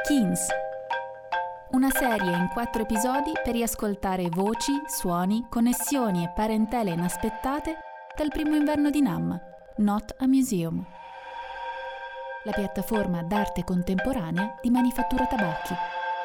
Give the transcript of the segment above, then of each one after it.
Kins, una serie in 4 episodi per riascoltare voci, suoni, connessioni e parentele inaspettate dal primo inverno di Nam, Not a Museum, la piattaforma d'arte contemporanea di Manifattura Tabacchi.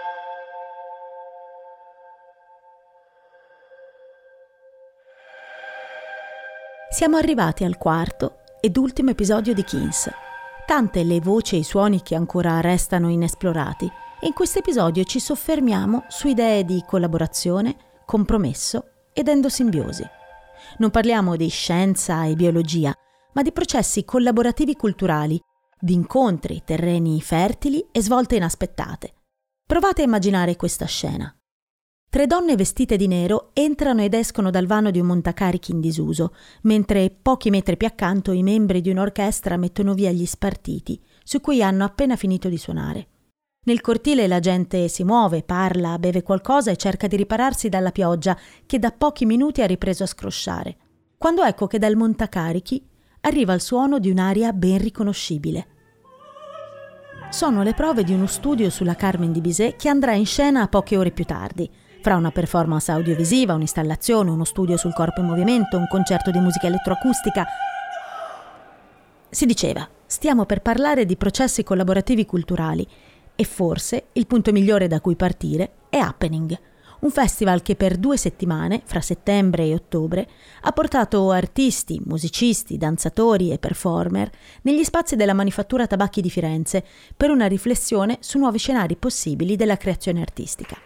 Siamo arrivati al quarto ed ultimo episodio di Kins. Tante le voci e i suoni che ancora restano inesplorati e in questo episodio ci soffermiamo su idee di collaborazione, compromesso ed endosimbiosi. Non parliamo di scienza e biologia, ma di processi collaborativi culturali, di incontri, terreni fertili e svolte inaspettate. Provate a immaginare questa scena. 3 donne vestite di nero entrano ed escono dal vano di un montacarichi in disuso, mentre pochi metri più accanto i membri di un'orchestra mettono via gli spartiti, su cui hanno appena finito di suonare. Nel cortile la gente si muove, parla, beve qualcosa e cerca di ripararsi dalla pioggia che da pochi minuti ha ripreso a scrosciare. Quando ecco che dal montacarichi arriva il suono di un'aria ben riconoscibile. Sono le prove di uno studio sulla Carmen di Bizet che andrà in scena poche ore più tardi. Fra una performance audiovisiva, un'installazione, uno studio sul corpo in movimento, un concerto di musica elettroacustica. Si diceva, stiamo per parlare di processi collaborativi culturali e forse il punto migliore da cui partire è Happening, un festival che per 2 settimane, fra settembre e ottobre, ha portato artisti, musicisti, danzatori e performer negli spazi della Manifattura Tabacchi di Firenze per una riflessione su nuovi scenari possibili della creazione artistica.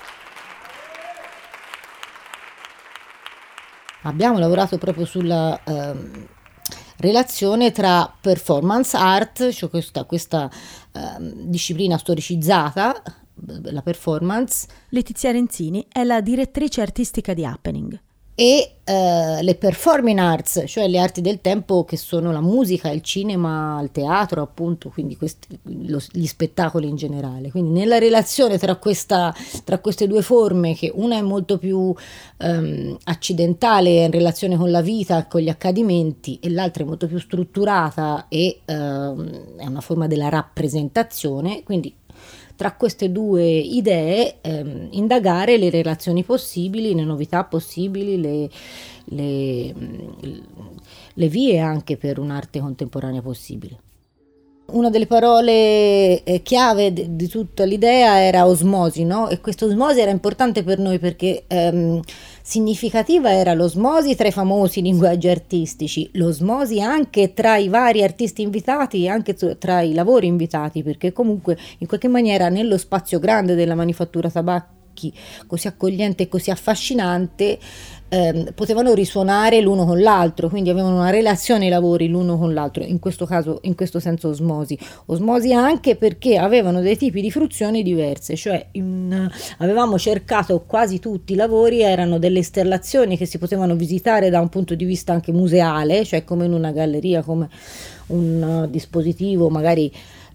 Abbiamo lavorato proprio sulla relazione tra performance art, cioè questa disciplina storicizzata, la performance. Letizia Renzini è la direttrice artistica di Happening. E le performing arts, cioè le arti del tempo che sono la musica, il cinema, il teatro appunto, quindi gli spettacoli in generale. Quindi nella relazione tra queste due forme, che una è molto più accidentale in relazione con la vita, con gli accadimenti, e l'altra è molto più strutturata e è una forma della rappresentazione, quindi tra queste due idee indagare le relazioni possibili, le novità possibili, le vie anche per un'arte contemporanea possibile. Una delle parole chiave di tutta l'idea era osmosi, no? E questa osmosi era importante per noi perché significativa era l'osmosi tra i famosi linguaggi artistici, l'osmosi anche tra i vari artisti invitati e anche tra i lavori invitati, perché comunque in qualche maniera nello spazio grande della Manifattura Tabacchi, così accogliente e così affascinante, potevano risuonare l'uno con l'altro, quindi avevano una relazione i lavori l'uno con l'altro, in questo caso, in questo senso osmosi anche perché avevano dei tipi di fruizioni diverse, cioè avevamo cercato, quasi tutti i lavori erano delle installazioni che si potevano visitare da un punto di vista anche museale, cioè come in una galleria, come un dispositivo magari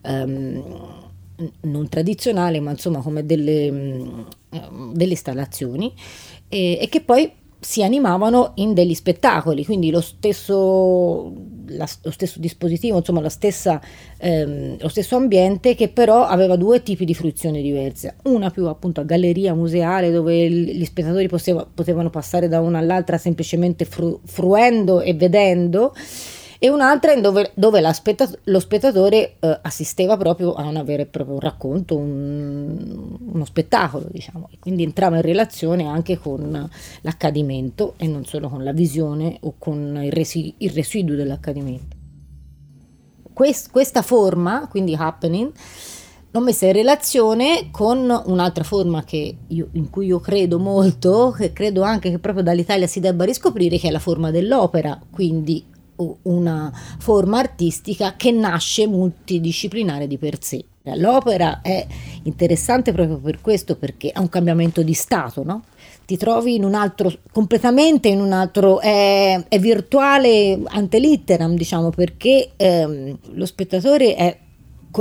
non tradizionale, ma insomma come delle installazioni e che poi si animavano in degli spettacoli, quindi lo stesso dispositivo, insomma lo stesso ambiente, che però aveva 2 tipi di fruizione diverse, una più appunto a galleria museale dove gli spettatori potevano passare da una all'altra semplicemente fruendo e vedendo, e un'altra dove lo spettatore assisteva proprio a una vera e propria un racconto, uno spettacolo, diciamo, e quindi entrava in relazione anche con l'accadimento e non solo con la visione o con il residuo dell'accadimento. Questa forma, quindi Happening, l'ho messa in relazione con un'altra forma in cui io credo molto, che credo anche che proprio dall'Italia si debba riscoprire, che è la forma dell'opera, quindi una forma artistica che nasce multidisciplinare di per sé. L'opera è interessante proprio per questo, perché è un cambiamento di stato, no? Ti trovi in un altro, completamente in un altro, è virtuale ante litteram, diciamo, perché lo spettatore è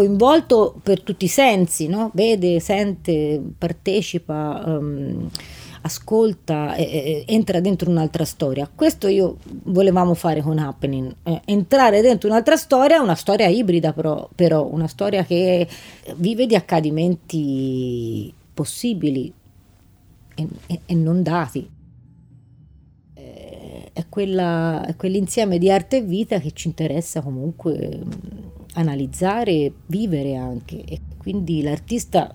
coinvolto per tutti i sensi, no? Vede, sente, partecipa, ascolta, entra dentro un'altra storia. Questo io volevamo fare con Happening, entrare dentro un'altra storia, una storia ibrida però una storia che vive di accadimenti possibili e non dati. È quell'insieme di arte e vita che ci interessa comunque analizzare, vivere anche, e quindi l'artista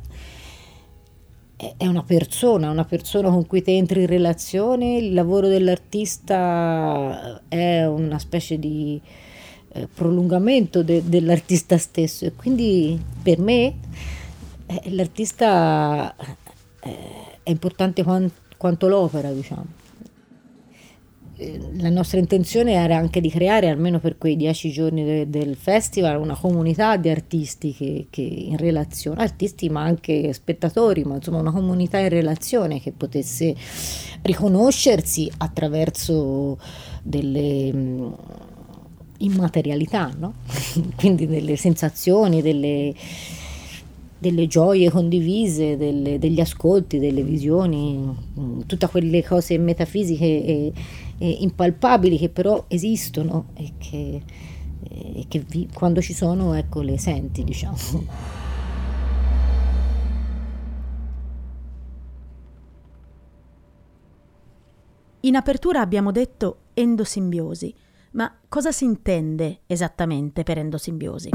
è una persona con cui te entri in relazione. Il lavoro dell'artista è una specie di prolungamento dell'artista stesso, e quindi per me l'artista è importante quanto l'opera, diciamo. La nostra intenzione era anche di creare, almeno per quei 10 giorni del festival, una comunità di artisti che in relazione, artisti ma anche spettatori, ma insomma una comunità in relazione che potesse riconoscersi attraverso delle immaterialità, no? Quindi delle sensazioni, delle gioie condivise, degli ascolti, delle visioni, tutte quelle cose metafisiche e impalpabili che però esistono e che quando ci sono, ecco, le senti, diciamo. In apertura abbiamo detto endosimbiosi, ma cosa si intende esattamente per endosimbiosi?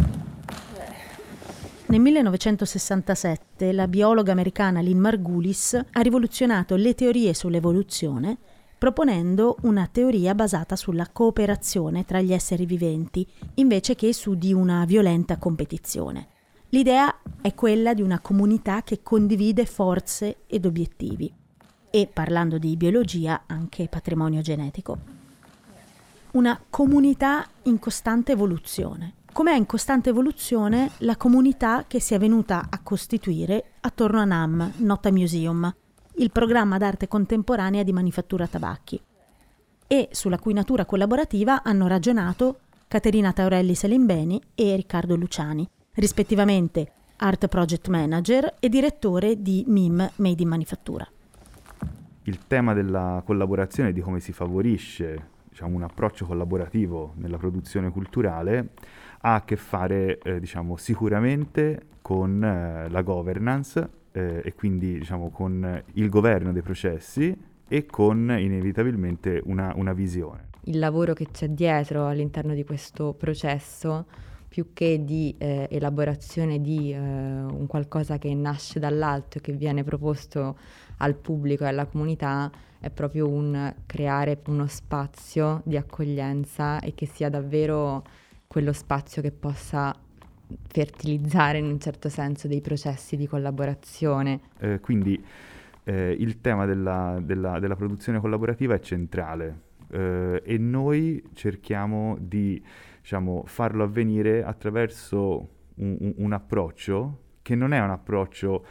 Nel 1967 la biologa americana Lynn Margulis ha rivoluzionato le teorie sull'evoluzione proponendo una teoria basata sulla cooperazione tra gli esseri viventi invece che su di una violenta competizione. L'idea è quella di una comunità che condivide forze ed obiettivi e, parlando di biologia, anche patrimonio genetico. Una comunità in costante evoluzione. Com'è in costante evoluzione la comunità che si è venuta a costituire attorno a NAM, Not a Museum, il programma d'arte contemporanea di Manifattura Tabacchi, e sulla cui natura collaborativa hanno ragionato Caterina Taurelli Salimbeni e Riccardo Luciani, rispettivamente Art Project Manager e direttore di MIM Made in Manifattura. Il tema della collaborazione, di come si favorisce, diciamo, un approccio collaborativo nella produzione culturale, ha a che fare sicuramente con la governance e quindi, diciamo, con il governo dei processi e con inevitabilmente una visione. Il lavoro che c'è dietro all'interno di questo processo, più che di elaborazione di un qualcosa che nasce dall'alto e che viene proposto al pubblico e alla comunità, è proprio un creare uno spazio di accoglienza e che sia davvero quello spazio che possa fertilizzare in un certo senso dei processi di collaborazione. Quindi il tema della produzione collaborativa è centrale e noi cerchiamo di, diciamo, farlo avvenire attraverso un approccio che non è un approccio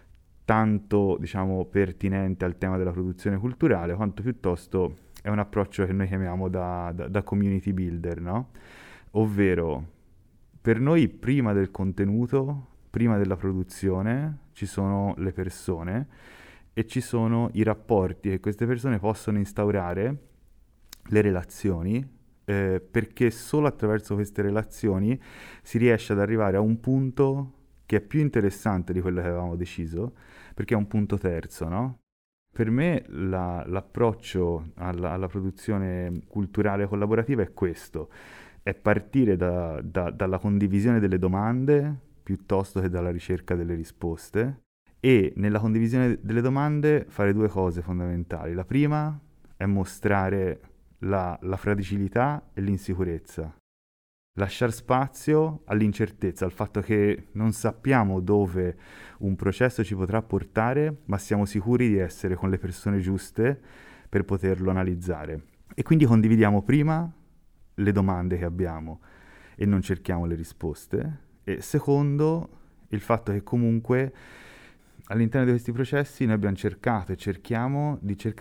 tanto, diciamo, pertinente al tema della produzione culturale, quanto piuttosto è un approccio che noi chiamiamo da community builder, no? Ovvero, per noi prima del contenuto, prima della produzione, ci sono le persone e ci sono i rapporti che queste persone possono instaurare, le relazioni, perché solo attraverso queste relazioni si riesce ad arrivare a un punto che è più interessante di quello che avevamo deciso, perché è un punto terzo, no? Per me l'approccio alla produzione culturale collaborativa è questo, è partire dalla condivisione delle domande piuttosto che dalla ricerca delle risposte, e nella condivisione delle domande fare due cose fondamentali. La prima è mostrare la fragilità e l'insicurezza, lasciare spazio all'incertezza, al fatto che non sappiamo dove un processo ci potrà portare, ma siamo sicuri di essere con le persone giuste per poterlo analizzare. E quindi condividiamo prima le domande che abbiamo e non cerchiamo le risposte. E secondo, il fatto che comunque all'interno di questi processi noi abbiamo cercato e cerchiamo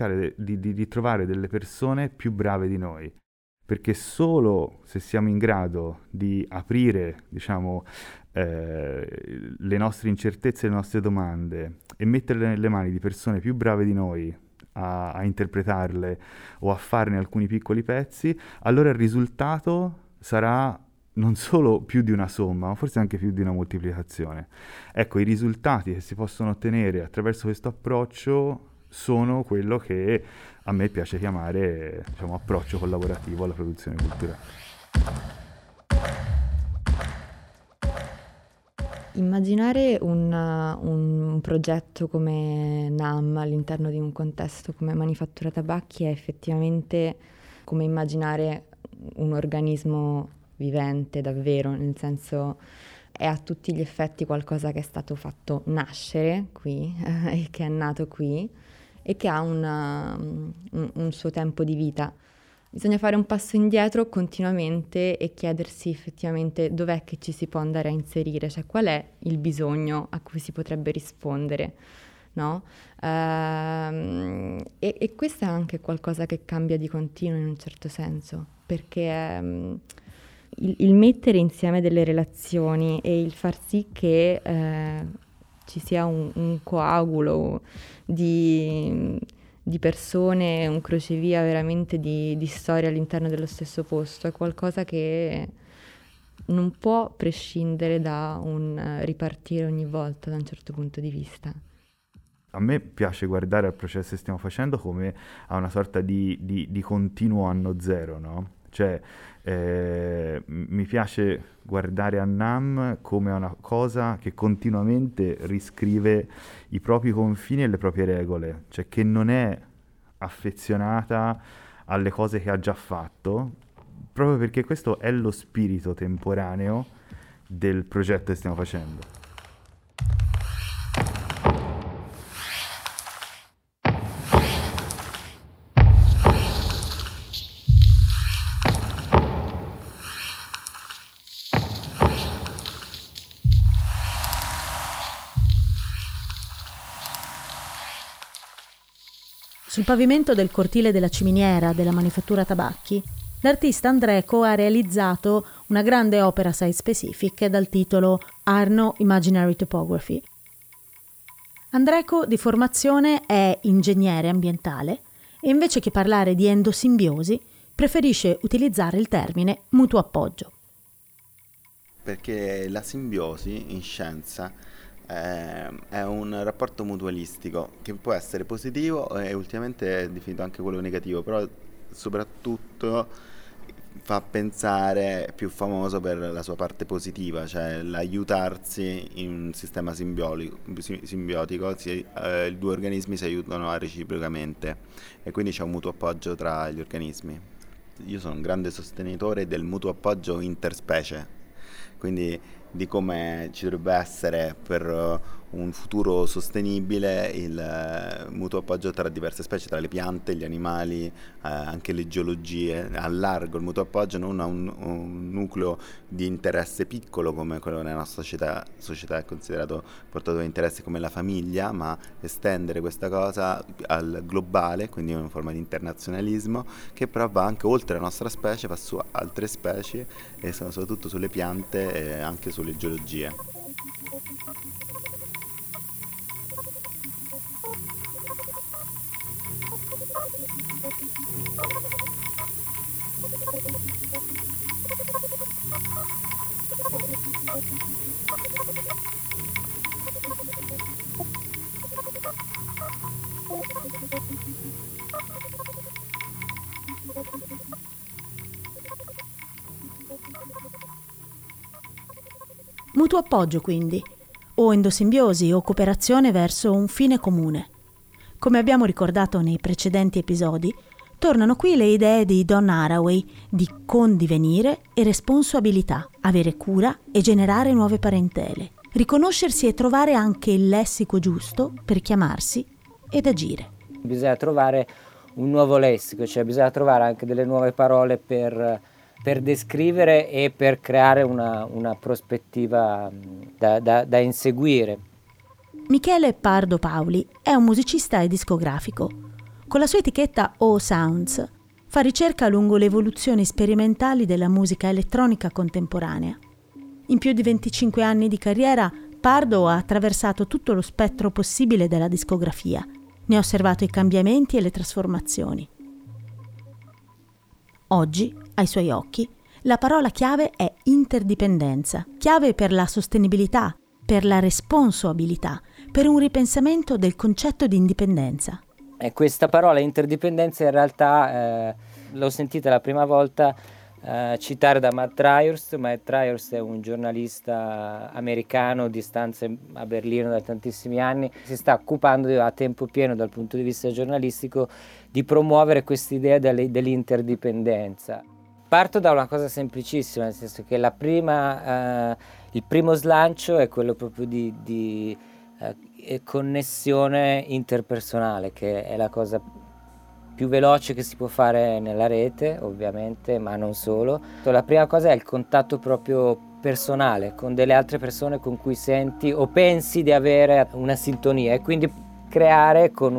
di trovare delle persone più brave di noi, perché solo se siamo in grado di aprire, diciamo, le nostre incertezze e le nostre domande e metterle nelle mani di persone più brave di noi a interpretarle o a farne alcuni piccoli pezzi, allora il risultato sarà non solo più di una somma, ma forse anche più di una moltiplicazione. Ecco, i risultati che si possono ottenere attraverso questo approccio sono quello che a me piace chiamare, diciamo, approccio collaborativo alla produzione culturale. Immaginare un progetto come NAM all'interno di un contesto come Manifattura Tabacchi è effettivamente come immaginare un organismo vivente davvero, nel senso è a tutti gli effetti qualcosa che è stato fatto nascere qui e che è nato qui e che ha un suo tempo di vita. Bisogna fare un passo indietro continuamente e chiedersi effettivamente dov'è che ci si può andare a inserire, cioè qual è il bisogno a cui si potrebbe rispondere, no? E questo è anche qualcosa che cambia di continuo in un certo senso, perché il mettere insieme delle relazioni e il far sì che ci sia un coagulo di persone, un crocevia veramente di storie all'interno dello stesso posto, è qualcosa che non può prescindere da un ripartire ogni volta da un certo punto di vista. A me piace guardare al processo che stiamo facendo come a una sorta di continuo anno zero, no? Cioè, mi piace guardare a NAM come a una cosa che continuamente riscrive i propri confini e le proprie regole, cioè che non è affezionata alle cose che ha già fatto, proprio perché questo è lo spirito temporaneo del progetto che stiamo facendo. Sul pavimento del cortile della ciminiera della Manifattura Tabacchi, l'artista Andreco ha realizzato una grande opera site-specific dal titolo Arno Imaginary Topography. Andreco di formazione è ingegnere ambientale e invece che parlare di endosimbiosi preferisce utilizzare il termine mutuo appoggio. Perché la simbiosi in scienza è un rapporto mutualistico che può essere positivo e ultimamente è definito anche quello negativo, però soprattutto fa pensare, è più famoso per la sua parte positiva, cioè l'aiutarsi in un sistema simbiotico, i due organismi si aiutano reciprocamente e quindi c'è un mutuo appoggio tra gli organismi. Io sono un grande sostenitore del mutuo appoggio interspecie, quindi di come ci dovrebbe essere per un futuro sostenibile il mutuo appoggio tra diverse specie, tra le piante, gli animali, anche le geologie. A largo il mutuo appoggio non ha un nucleo di interesse piccolo come quello nella nostra società è considerato portatore di interesse come la famiglia, ma estendere questa cosa al globale, quindi in una forma di internazionalismo che però va anche oltre la nostra specie, va su altre specie e soprattutto sulle piante e anche sulle geologie. Mutuo appoggio quindi, o endosimbiosi o cooperazione verso un fine comune. Come abbiamo ricordato nei precedenti episodi, tornano qui le idee di Donna Haraway di condivenire e responsabilità, avere cura e generare nuove parentele, riconoscersi e trovare anche il lessico giusto per chiamarsi ed agire. Bisogna trovare un nuovo lessico, cioè bisogna trovare anche delle nuove parole per descrivere e per creare una prospettiva da inseguire. Michele Pardo Pauli è un musicista e discografico. Con la sua etichetta O Sounds fa ricerca lungo le evoluzioni sperimentali della musica elettronica contemporanea. In più di 25 anni di carriera, Pardo ha attraversato tutto lo spettro possibile della discografia ne ha osservato i cambiamenti e le trasformazioni. Oggi, ai suoi occhi, la parola chiave è interdipendenza, chiave per la sostenibilità, per la responsabilità, per un ripensamento del concetto di indipendenza. E questa parola interdipendenza in realtà l'ho sentita la prima volta citare da Matt Dryhurst. Matt Dryhurst è un giornalista americano di stanze a Berlino da tantissimi anni, si sta occupando a tempo pieno dal punto di vista giornalistico di promuovere quest'idea dell'interdipendenza. Parto da una cosa semplicissima, nel senso che il primo slancio è quello proprio di connessione interpersonale, che è la cosa più veloce che si può fare nella rete, ovviamente, ma non solo. La prima cosa è il contatto proprio personale con delle altre persone con cui senti o pensi di avere una sintonia, e quindi creare con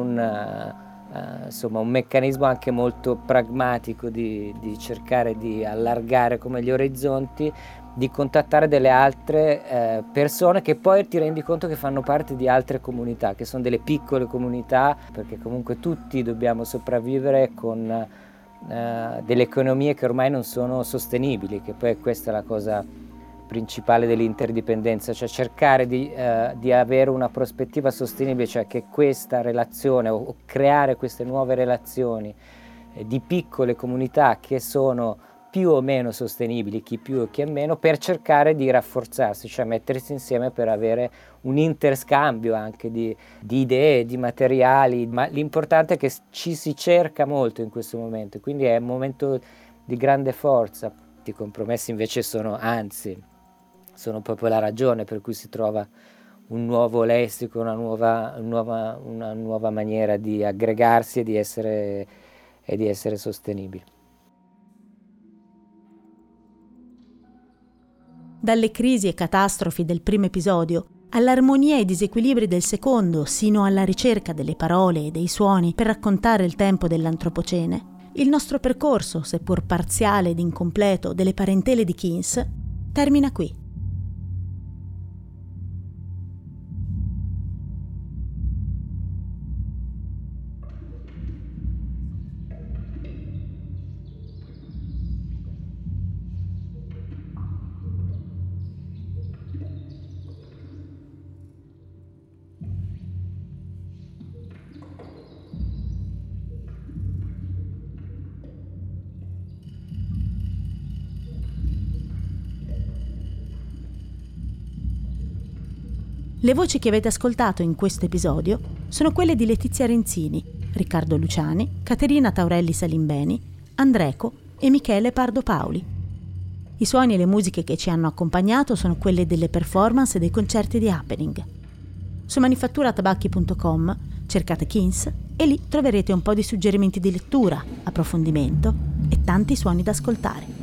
un meccanismo anche molto pragmatico di cercare di allargare come gli orizzonti, di contattare delle altre persone che poi ti rendi conto che fanno parte di altre comunità, che sono delle piccole comunità, perché comunque tutti dobbiamo sopravvivere con delle economie che ormai non sono sostenibili, che poi questa è la cosa principale dell'interdipendenza, cioè cercare di avere una prospettiva sostenibile, cioè che questa relazione o creare queste nuove relazioni di piccole comunità che sono più o meno sostenibili, chi più e chi meno, per cercare di rafforzarsi, cioè mettersi insieme per avere un interscambio anche di idee, di materiali, ma l'importante è che ci si cerca molto in questo momento, quindi è un momento di grande forza. I compromessi invece sono proprio la ragione per cui si trova un nuovo lessico, una nuova maniera di aggregarsi e di essere sostenibili. Dalle crisi e catastrofi del primo episodio all'armonia e ai disequilibri del secondo, sino alla ricerca delle parole e dei suoni per raccontare il tempo dell'antropocene, il nostro percorso, seppur parziale ed incompleto, delle parentele di Keynes termina qui. Le voci che avete ascoltato in questo episodio sono quelle di Letizia Renzini, Riccardo Luciani, Caterina Taurelli Salimbeni, Andreco e Michele Pardo Paoli. I suoni e le musiche che ci hanno accompagnato sono quelle delle performance e dei concerti di Happening. Su manifatturatabacchi.com cercate Keynes e lì troverete un po' di suggerimenti di lettura, approfondimento e tanti suoni da ascoltare.